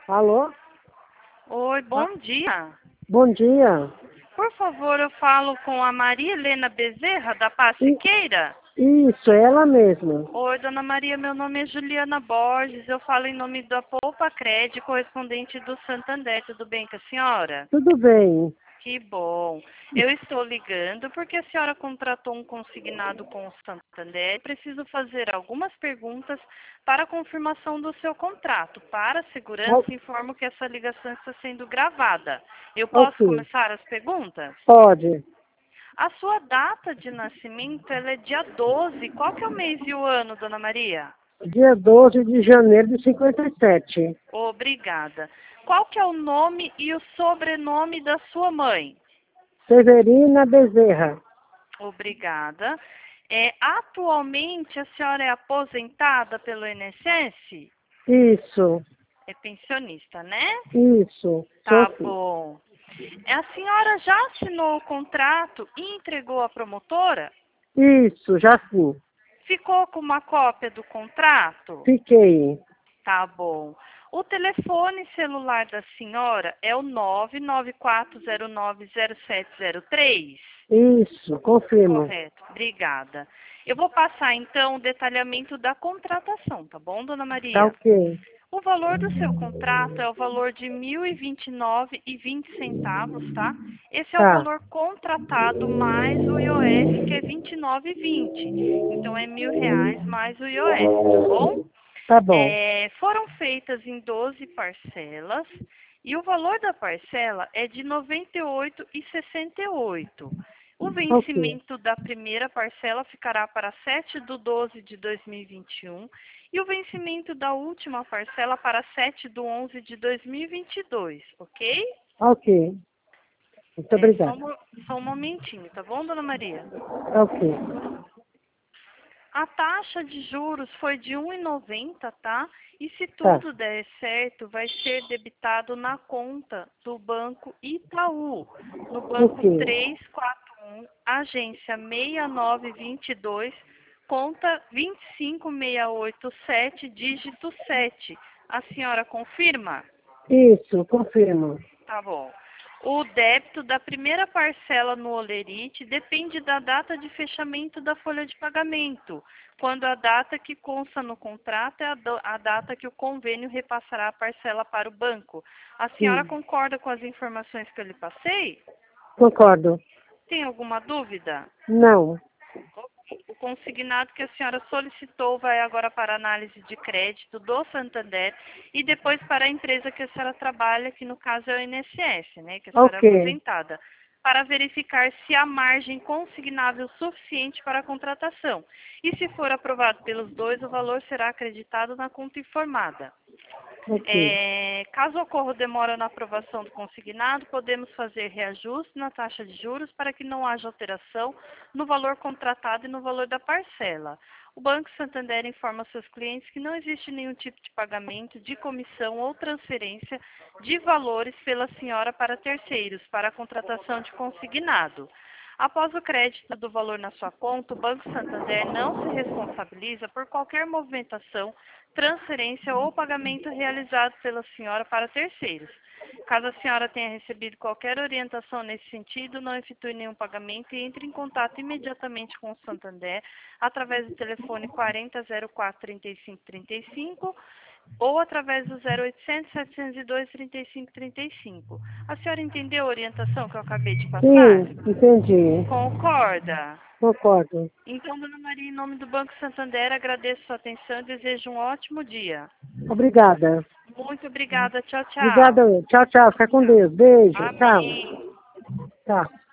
Alô? Oi, Ah, bom dia. bom dia. Por favor, eu falo com a Maria Helena Bezerra, da I- Passiqueira. Isso, é ela mesma. Oi, dona Maria, meu nome é Juliana Borges, eu falo em nome da Poupa Cred, correspondente do Santander. Tudo bem com a senhora? Tudo bem. Que bom. Eu estou ligando porque a senhora contratou um consignado com o Santander. Preciso fazer algumas perguntas para a confirmação do seu contrato. Para a segurança, O- informo que essa ligação está sendo gravada. Eu posso Ok, começar as perguntas? pode. A sua data de nascimento ela é dia 12. Qual que é o mês e o ano, dona Maria? Dia 12 de janeiro de 57. Obrigada. Qual que é o nome e o sobrenome da sua mãe? Severina Bezerra. Obrigada. Atualmente a senhora é aposentada pelo INSS? Isso, É pensionista, né? isso. Sou Tá sim. bom. A senhora já assinou o contrato e entregou à promotora? Isso, já sim. Ficou com uma cópia do contrato? Fiquei. Tá bom. O telefone celular da senhora é o 994090703? Isso, confirmo. Correto, obrigada. Eu vou passar então o detalhamento da contratação, tá bom, dona Tá Maria? ok. O valor do seu contrato é o valor de R$ 1.029,20, tá? Esse é o Tá, valor contratado mais o IOF, que é R$ 29,20. Então é R$ 1.000 mais o IOF, tá bom? tá bom. Foram feitas em 12 parcelas e o valor da parcela é de R$ 98,68. O Ok. vencimento da primeira parcela ficará para 7/12 de 2021 e o vencimento da última parcela para 7/11 de 2022, ok? Ok. Muito É, só, obrigada. só um momentinho, tá bom, dona Maria? Ok. A taxa de juros foi de 1,90, tá? E se Tá. tudo der certo, vai ser debitado na conta do Banco Itaú, no Ok. banco 341, agência 6922, conta 25687, dígito 7. A senhora confirma? Isso, confirmo. Tá bom. O débito da primeira parcela no Olerite depende da data de fechamento da folha de pagamento, quando a data que consta no contrato é a data que o convênio repassará a parcela para o banco. A senhora Sim. concorda com as informações que eu lhe passei? Concordo. Tem alguma dúvida? Não. O consignado que a senhora solicitou vai agora para análise de crédito do Santander e depois para a empresa que a senhora trabalha, que no caso é o INSS, né, que a senhora é Ok. aposentada, para verificar se há margem consignável suficiente para a contratação. E se for aprovado pelos dois, o valor será acreditado na conta informada. Ok. Caso ocorra demora na aprovação do consignado, podemos fazer reajuste na taxa de juros para que não haja alteração no valor contratado e no valor da parcela. O Banco Santander informa seus clientes que não existe nenhum tipo de pagamento, de comissão ou transferência de valores pela senhora para terceiros, para a contratação de consignado. Após o crédito do valor na sua conta, o Banco Santander não se responsabiliza por qualquer movimentação, transferência ou pagamento realizado pela senhora para terceiros. Caso a senhora tenha recebido qualquer orientação nesse sentido, não efetue nenhum pagamento e entre em contato imediatamente com o Santander através do telefone 4004-3535 ou através do 0800 702 3535. A senhora entendeu a orientação que eu acabei de passar? Sim, entendi. Concorda? Concordo. Então, dona Maria, em nome do Banco Santander, agradeço sua atenção e desejo um ótimo dia. Obrigada. Muito obrigada. Tchau, tchau. Obrigada. Tchau, tchau. Fica com Tchau. Deus. Beijo. Tchau. Amém. Tchau.